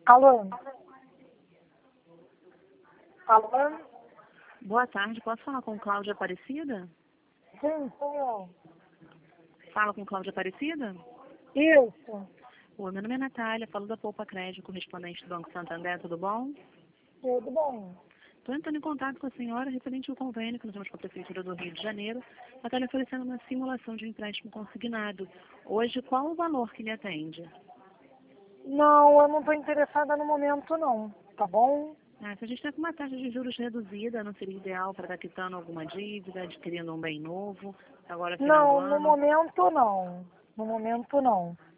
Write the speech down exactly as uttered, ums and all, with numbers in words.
Alô? Alô? Boa tarde, posso falar com Cláudia Aparecida? Sim, sou eu. Fala com Cláudia Aparecida? Isso. Oi, meu nome é Natália, falo da Poupa Crédito, correspondente do Banco Santander, tudo bom? Tudo bom. Estou entrando em contato com a senhora referente ao convênio que nós temos com a Prefeitura do Rio de Janeiro, para estar lhe oferecendo uma simulação de empréstimo consignado. Hoje, qual o valor que lhe atende? Não, eu não estou interessada no momento, não. Tá bom? Ah, se a gente está com uma taxa de juros reduzida, não seria ideal para estar quitando alguma dívida, adquirindo um bem novo, agora final do Não, no ano? momento, não. No momento, não.